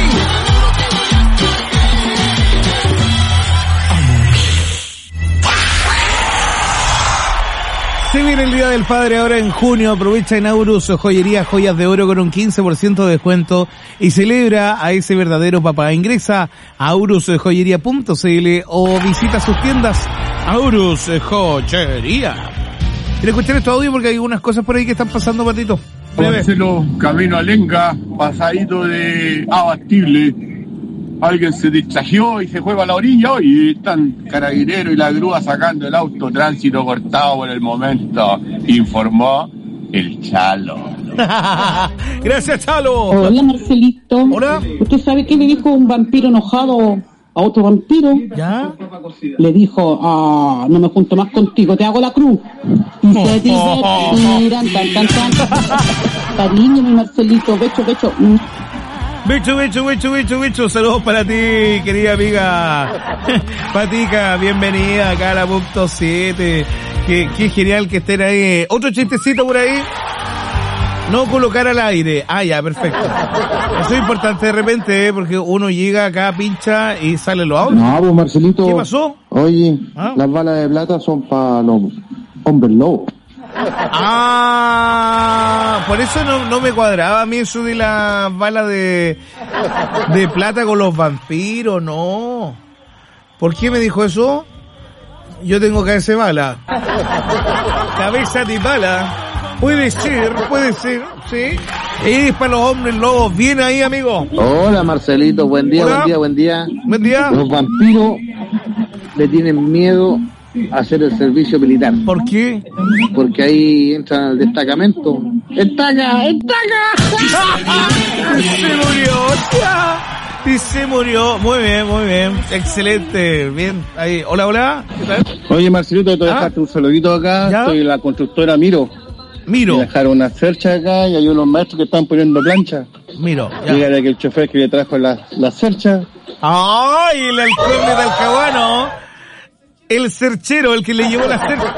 Se viene el Día del Padre ahora en junio. Aprovecha en Aurus Joyería joyas de oro con un 15% de descuento y celebra a ese verdadero papá. Ingresa a aurusjoyería.cl o visita sus tiendas. Aurus Joyería. ¿Quieres escuchar este audio? Porque hay unas cosas por ahí que están pasando, Patito. Breve. Marcelo, camino a Lenga, pasadito de Abastible. Alguien se distrajo y se fue a la orilla y están Carabineros y la grúa sacando el auto, tránsito cortado por el momento, informó el Chalo. Gracias, Chalo. Hola, Marcelito. Hola. ¿Usted sabe qué le dijo un vampiro enojado a otro vampiro? ¿Ya? Le dijo, no me junto más contigo, te hago la cruz. Y se tiran, tan. Cariño, mi Marcelito, becho. Bicho, saludos para ti, querida amiga Patica, bienvenida acá a la punto 7. Qué genial que estén ahí. Otro chistecito por ahí. No colocar al aire. Ya, perfecto. Eso es importante de repente, porque uno llega acá, pincha y sale los audios. No, pues Marcelito. ¿Qué pasó? Oye, las balas de plata son para los hombres lobos. Por eso no me cuadraba a mí eso de la bala de plata con los vampiros, no. ¿Por qué me dijo eso? Yo tengo cabeza de bala. Cabeza de bala. Puede ser, sí. Es para los hombres lobos. Bien ahí, amigo. Hola, Marcelito, buen día. Buen día. Los vampiros le tienen miedo a hacer el servicio militar. ¿Por qué? Porque ahí entran al destacamento. ¡Estaca! Se murió. Muy bien. Excelente. Bien. Ahí. Hola. ¿Qué tal? Oye, Marcelito, te dejaste un saludito acá. ¿Ya? Soy la constructora Miro. Me dejaron una cercha acá y hay unos maestros que están poniendo plancha. Miro. Dígale que el chofer que le trajo la cercha. ¡Ay! El alcohol de Talcahuano. El cerchero, el que le llevó la cercha.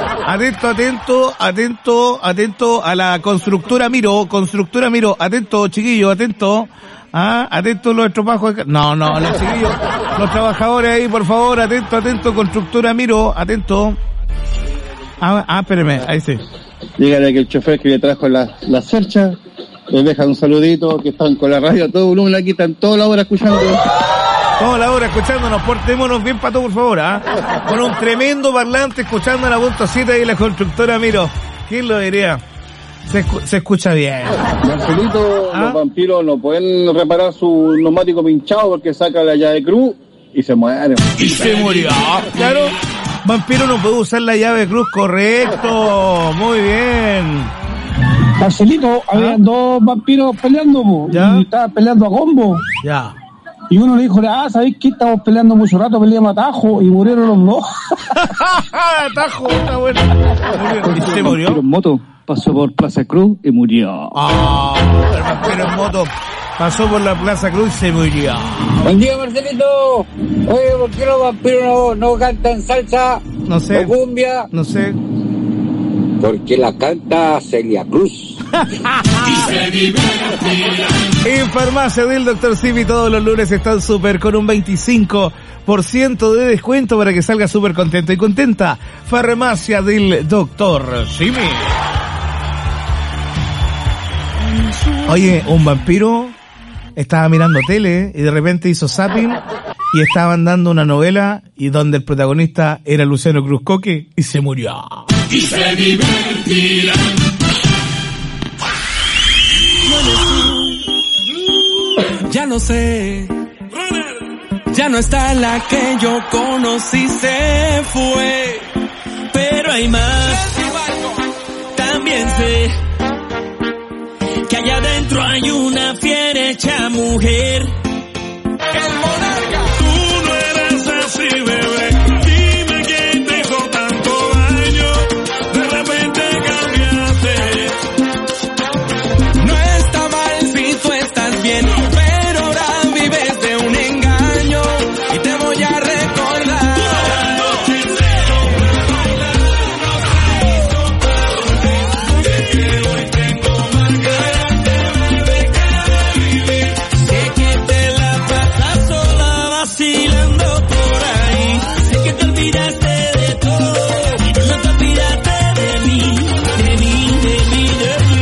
Atento a la constructora Miro. Atento, chiquillos, atento. Atento los estropajos. No, los chiquillos. Los trabajadores ahí, por favor, atento, constructora Miro, atento. Espérame, ahí sí. Dígale que el chofer que le trajo la cercha les dejan un saludito, que están con la radio a todo volumen, aquí están toda la hora escuchando. Toda la hora escuchándonos, portémonos bien, Pato, por favor, con un tremendo parlante escuchando la .7 ahí la constructora Miro. ¿Quién lo diría? Se escucha bien. Marcelito, los vampiros no pueden reparar su neumático pinchado porque saca la llave cruz y se muere. Y se murió. Claro, vampiro no puede usar la llave cruz, correcto. Muy bien. Marcelito, habían dos vampiros peleando, y estaban peleando a combo. Ya. Y uno le dijo, ¿sabéis qué? Estamos peleando mucho rato, peleamos a tajo, y murieron los dos. Tajo, está bueno. ¿Y se murió? En moto pasó por Plaza Cruz y murió. El vampiro en moto pasó por la Plaza Cruz y se murió. Buen día, Marcelito. Oye, ¿por qué los vampiros no cantan salsa? No sé. ¿O cumbia? No sé. Porque la canta Celia Cruz. En Farmacia del Dr. Simi todos los lunes están súper con un 25% de descuento para que salga súper contento y contenta. Farmacia del Dr. Simi. Oye, un vampiro estaba mirando tele y de repente hizo zapping y estaban dando una novela y donde el protagonista era Luciano Cruzcoque y se murió. Y se divertirán. Ya no sé, ya no está la que yo conocí, se fue, pero hay más. También sé que allá adentro hay una fiera hecha mujer. El monarca. Tú no eres así, bebé. Dime quién te hizo tanto daño. De repente cambiaste. No está mal si tú estás bien, pero ahora vives de un engaño y te voy a recordar. Sé que te la pasas sola vacilando por ahí. Sé que te olvidaste de todo y no te olvidaste de mí, de mí, de mí, de mí.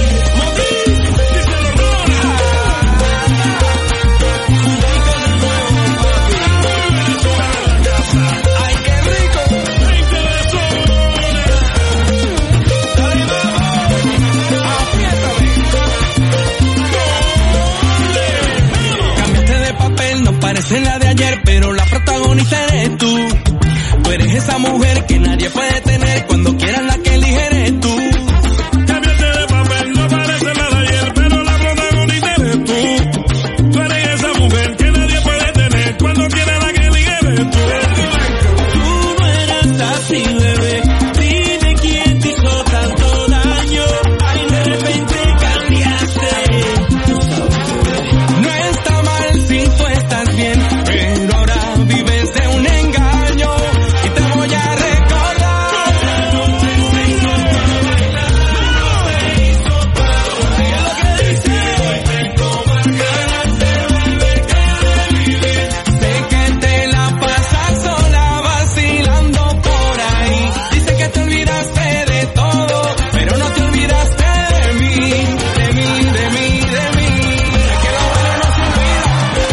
Ay, qué rico. Cambiaste de papel, no parece la de ayer, pero la protagonista eres tú. Tú eres esa mujer que nadie puede tener, cuando quieras la que elige eres tú. Cambiaste de papel, no parece la de ayer, pero la protagonista eres tú. Tú eres esa mujer que nadie puede tener, cuando quieras la que elige eres tú. Tú no eras así, bebé. Dime quién te hizo tanto daño. Ay, de repente cambiaste. No está mal si tú estás bien, pero ahora vives de un engaño y te voy a recordar. Sé que te la pasas sola vacilando por ahí. Dice que te olvidaste de todo, pero no te olvidaste de mí, de mí, de mí, de mí. Que lo bueno no se olvida.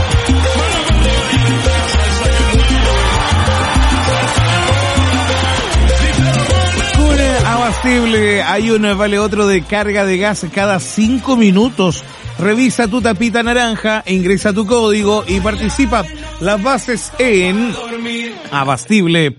Con Abastible hay un vale otro de carga de gas cada 5 minutos. Revisa tu tapita naranja, ingresa tu código y participa. Las bases en abastible.cl.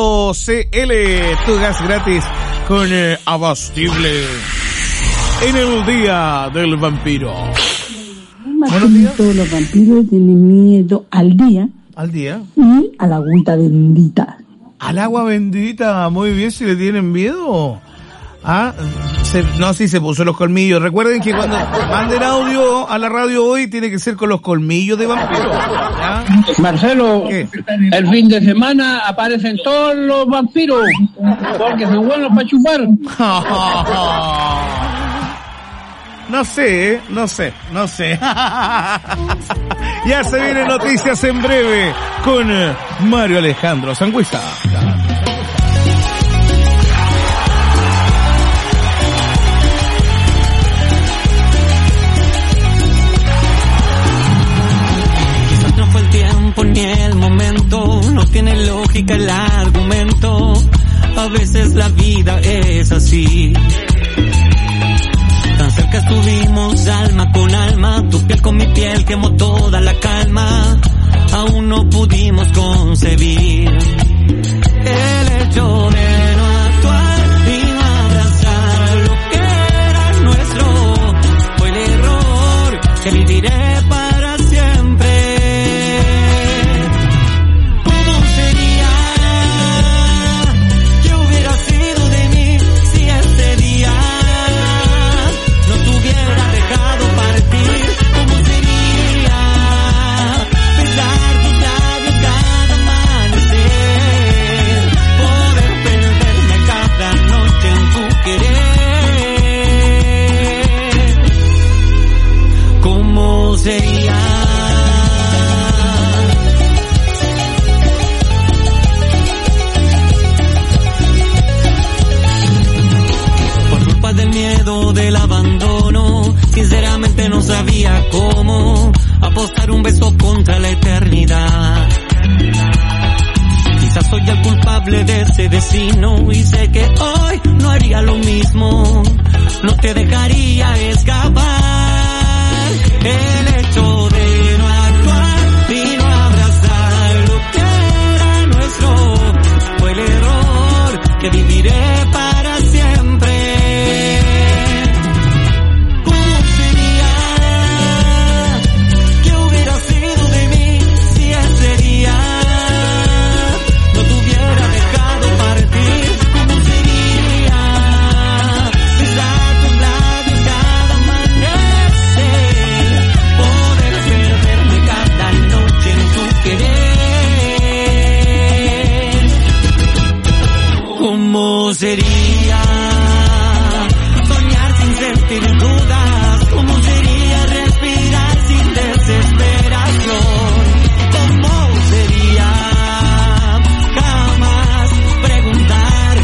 Tu gas gratis con Abastible. En el día del vampiro. Marcelito, los vampiros tienen miedo al día. ¿Al día? Y a la agüita bendita. Al agua bendita, muy bien, si le tienen miedo. Sí se puso los colmillos. Recuerden que cuando manden audio a la radio hoy tiene que ser con los colmillos de vampiro. ¿Ya? Marcelo, ¿Qué? el fin de semana aparecen todos los vampiros, porque son buenos para chupar. No sé. Ya se vienen noticias en breve con Mario Alejandro Sangüesa. lógica el argumento. A veces la vida es así. Tan cerca estuvimos alma con alma, tu piel con mi piel quemó toda la calma. Aún no pudimos concebir el hecho de no actuar y no abrazar lo que era nuestro. Fue el error que viviré para siempre. ¿Cómo sería que hubiera sido de mí si este día no te hubiera dejado partir? ¿Cómo sería besar tus labios cada amanecer, poder perderme cada noche en tu querer? ¿Cómo sería? Por culpa del miedo del abandono, sinceramente no sabía cómo apostar un beso contra la eternidad. Quizás soy el culpable de ese destino y sé que hoy no haría lo mismo, no te dejaría escapar. El hecho de no actuar y no abrazar lo que era nuestro fue el error que viviré para siempre. ¿Cómo sería que hubiera sido de mí si ese día no te hubiera dejado partir? ¿Cómo sería besar tus labios cada amanecer, poder perderme cada noche en tu querer? ¿Cómo sería?